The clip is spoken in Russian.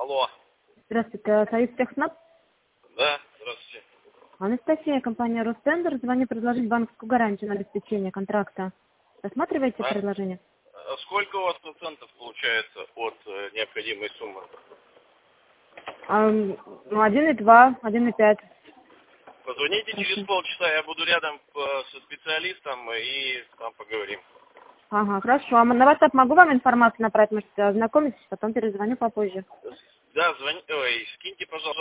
Алло. Здравствуйте, Союз Техснаб. Да, здравствуйте. Анастасия, компания Ростендер. Звоню предложить банковскую гарантию на обеспечение контракта. Рассматриваете предложение? А сколько у вас процентов получается от необходимой суммы? 1,2, 1,5. Позвоните через полчаса, я буду рядом со специалистом и там поговорим. Ага, хорошо. А на WhatsApp могу вам информацию направить? Может, ознакомитесь, потом перезвоню попозже. Да, скиньте, пожалуйста.